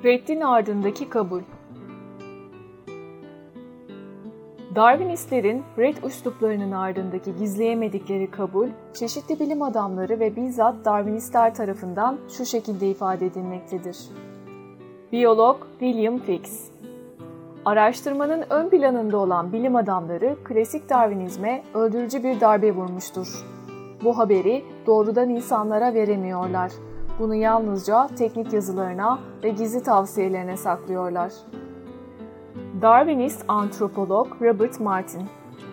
Reddin ardındaki kabul. Darwinistlerin red üsluplarının ardındaki gizleyemedikleri kabul, çeşitli bilim adamları ve bizzat Darwinistler tarafından şu şekilde ifade edilmektedir. Biyolog William Fix. Araştırmanın ön planında olan bilim adamları klasik Darwinizme öldürücü bir darbe vurmuştur. Bu haberi doğrudan insanlara veremiyorlar. Bunu yalnızca teknik yazılarına ve gizli tavsiyelerine saklıyorlar. Darwinist antropolog Robert Martin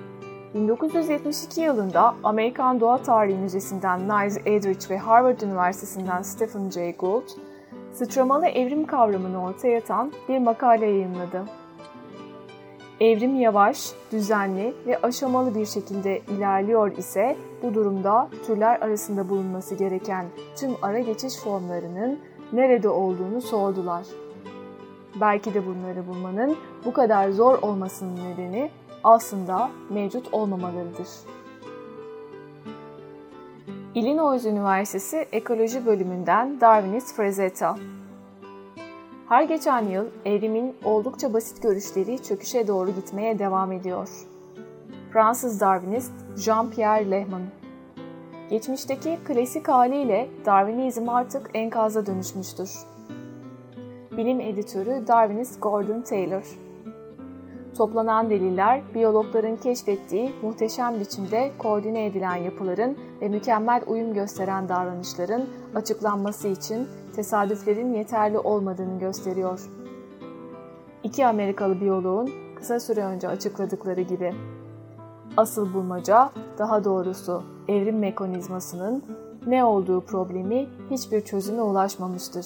1972 yılında Amerikan Doğa Tarihi Müzesi'nden Niles Eldredge ve Harvard Üniversitesi'nden Stephen Jay Gould, sıçramalı evrim kavramını ortaya atan bir makale yayımladı. Evrim yavaş, düzenli ve aşamalı bir şekilde ilerliyor ise bu durumda türler arasında bulunması gereken tüm ara geçiş formlarının nerede olduğunu sordular. Belki de bunları bulmanın bu kadar zor olmasının nedeni aslında mevcut olmamalarıdır. Illinois Üniversitesi Ekoloji Bölümünden Darwinist Frazetta. Her geçen yıl evrimin oldukça basit görüşleri çöküşe doğru gitmeye devam ediyor. Fransız Darwinist Jean-Pierre Lehman. Geçmişteki klasik haliyle Darwinizm artık enkaza dönüşmüştür. Bilim editörü Darwinist Gordon Taylor. Toplanan deliller, biyologların keşfettiği muhteşem biçimde koordine edilen yapıların ve mükemmel uyum gösteren davranışların açıklanması için tesadüflerin yeterli olmadığını gösteriyor. İki Amerikalı biyoloğun kısa süre önce açıkladıkları gibi. Asıl bulmaca, daha doğrusu evrim mekanizmasının ne olduğu problemi hiçbir çözüme ulaşmamıştır.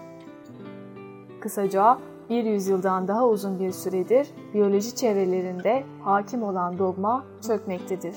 Kısaca, bir yüzyıldan daha uzun bir süredir biyoloji çevrelerinde hakim olan dogma çökmektedir.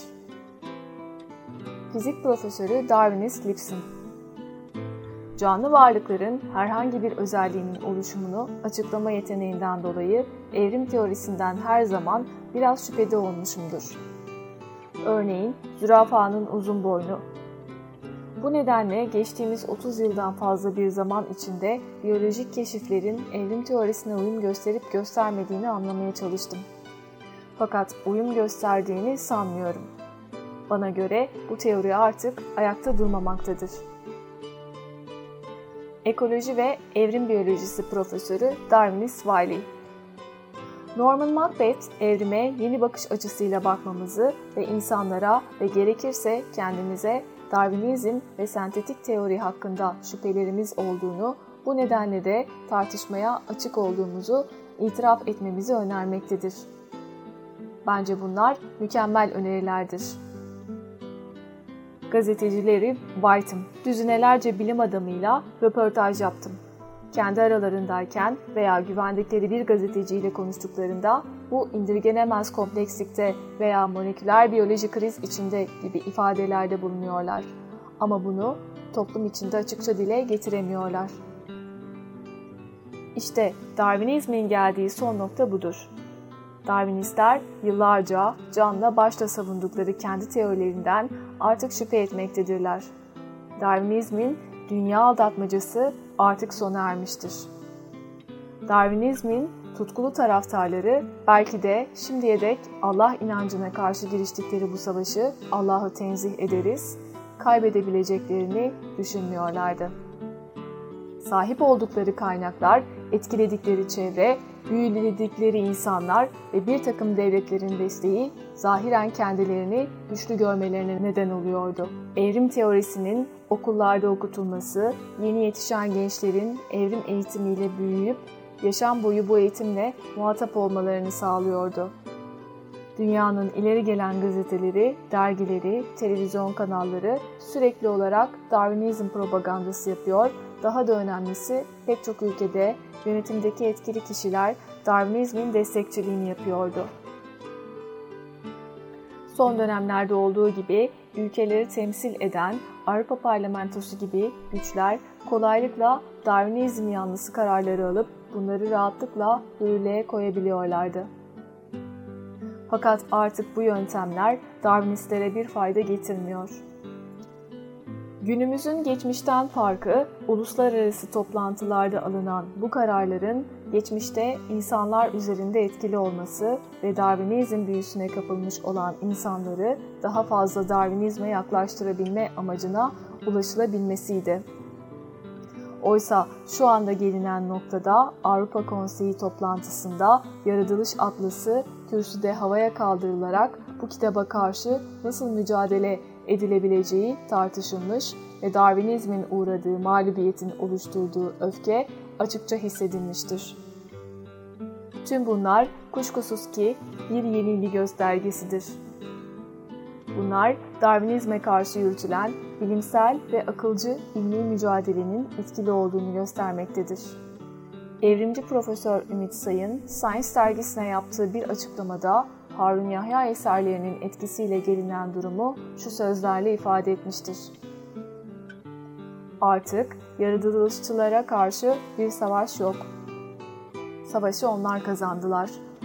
Fizik profesörü Darwinist Lipson. Canlı varlıkların herhangi bir özelliğinin oluşumunu açıklama yeteneğinden dolayı evrim teorisinden her zaman biraz şüphede olmuşumdur. Örneğin zürafanın uzun boynu. Bu nedenle geçtiğimiz 30 yıldan fazla bir zaman içinde biyolojik keşiflerin evrim teorisine uyum gösterip göstermediğini anlamaya çalıştım. Fakat uyum gösterdiğini sanmıyorum. Bana göre bu teori artık ayakta durmamaktadır. Ekoloji ve evrim biyolojisi profesörü Darwinist Wiley. Norman Macbeth, evrime yeni bakış açısıyla bakmamızı ve insanlara ve gerekirse kendimize Darwinizm ve sentetik teori hakkında şüphelerimiz olduğunu, bu nedenle de tartışmaya açık olduğumuzu itiraf etmemizi önermektedir. Bence bunlar mükemmel önerilerdir. Gazetecileri White'ım. Düzinelerce bilim adamıyla röportaj yaptım. Kendi aralarındayken veya güvendikleri bir gazeteciyle konuştuklarında bu indirgenemez komplekslikte veya moleküler biyoloji kriz içinde gibi ifadelerde bulunuyorlar. Ama bunu toplum içinde açıkça dile getiremiyorlar. İşte Darwinizmin geldiği son nokta budur. Darwinistler yıllarca canla başla savundukları kendi teorilerinden artık şüphe etmektedirler. Darwinizmin dünya aldatmacası artık sona ermiştir. Darwinizmin tutkulu taraftarları belki de şimdiye dek Allah inancına karşı giriştikleri bu savaşı Allah'ı tenzih ederiz, kaybedebileceklerini düşünmüyorlardı. Sahip oldukları kaynaklar, etkiledikleri çevre, büyüledikleri insanlar ve bir takım devletlerin desteği zahiren kendilerini güçlü görmelerine neden oluyordu. Evrim teorisinin okullarda okutulması, yeni yetişen gençlerin evrim eğitimiyle büyüyüp yaşam boyu bu eğitimle muhatap olmalarını sağlıyordu. Dünyanın ileri gelen gazeteleri, dergileri, televizyon kanalları sürekli olarak Darwinizm propagandası yapıyor. Daha da önemlisi pek çok ülkede yönetimdeki etkili kişiler Darwinizmin destekçiliğini yapıyordu. Son dönemlerde olduğu gibi ülkeleri temsil eden Avrupa Parlamentosu gibi güçler kolaylıkla Darwinizm yanlısı kararları alıp bunları rahatlıkla yürürlüğe koyabiliyorlardı. Fakat artık bu yöntemler Darwinistlere bir fayda getirmiyor. Günümüzün geçmişten farkı, uluslararası toplantılarda alınan bu kararların geçmişte insanlar üzerinde etkili olması ve Darwinizm büyüsüne kapılmış olan insanları daha fazla Darwinizme yaklaştırabilme amacına ulaşılabilmesiydi. Oysa şu anda gelinen noktada Avrupa Konseyi toplantısında Yaratılış Atlası kürsüde havaya kaldırılarak bu kitaba karşı nasıl mücadele edilebileceği tartışılmış ve Darwinizmin uğradığı mağlubiyetin oluşturduğu öfke açıkça hissedilmiştir. Tüm bunlar kuşkusuz ki bir yenilgi göstergesidir. Bunlar Darwinizme karşı yürütülen bilimsel ve akılcı ilmi mücadelenin etkili olduğunu göstermektedir. Evrimci Profesör Ümit Sayın, Science dergisine yaptığı bir açıklamada Harun Yahya eserlerinin etkisiyle gelinen durumu şu sözlerle ifade etmiştir. Artık yaratılışçılara karşı bir savaş yok. Savaşı onlar kazandılar.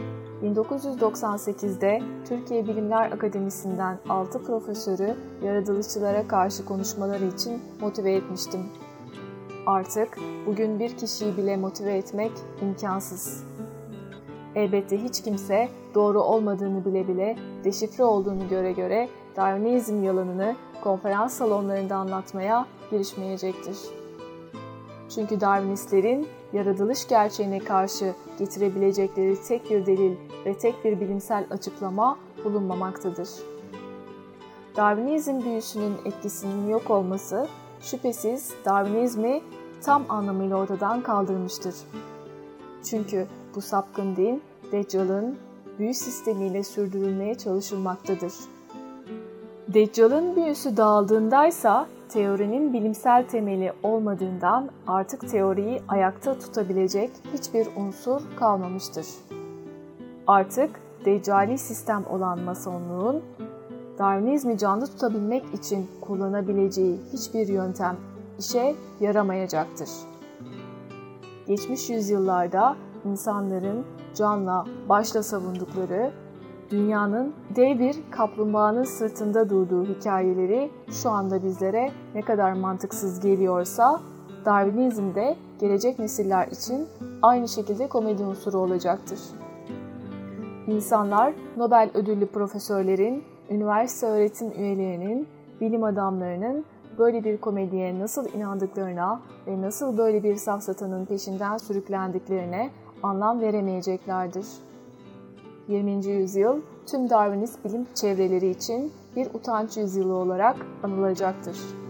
1998'de Türkiye Bilimler Akademisi'nden 6 profesörü yaratılışçılara karşı konuşmaları için motive etmiştim. Artık bugün bir kişiyi bile motive etmek imkansız. Elbette hiç kimse doğru olmadığını bile bile, deşifre olduğunu göre Darwinizm yalanını konferans salonlarında anlatmaya girişmeyecektir. Çünkü Darwinistlerin yaratılış gerçeğine karşı getirebilecekleri tek bir delil ve tek bir bilimsel açıklama bulunmamaktadır. Darwinizm büyüsünün etkisinin yok olması şüphesiz Darwinizmi tam anlamıyla ortadan kaldırmıştır. Çünkü bu sapkın din Deccal'ın büyü sistemiyle sürdürülmeye çalışılmaktadır. Deccal'ın büyüsü dağıldığındaysa teorinin bilimsel temeli olmadığından artık teoriyi ayakta tutabilecek hiçbir unsur kalmamıştır. Artık deccali sistem olan masonluğun Darwinizmi canlı tutabilmek için kullanabileceği hiçbir yöntem işe yaramayacaktır. Geçmiş yüzyıllarda insanların canla başla savundukları, dünyanın dev bir kaplumbağanın sırtında durduğu hikayeleri şu anda bizlere ne kadar mantıksız geliyorsa, Darwinizm de gelecek nesiller için aynı şekilde komedi unsuru olacaktır. İnsanlar, Nobel ödüllü profesörlerin, üniversite öğretim üyelerinin, bilim adamlarının böyle bir komediye nasıl inandıklarına ve nasıl böyle bir safsatanın peşinden sürüklendiklerine anlam veremeyeceklerdir. 20. yüzyıl tüm Darwinist bilim çevreleri için bir utanç yüzyılı olarak anılacaktır.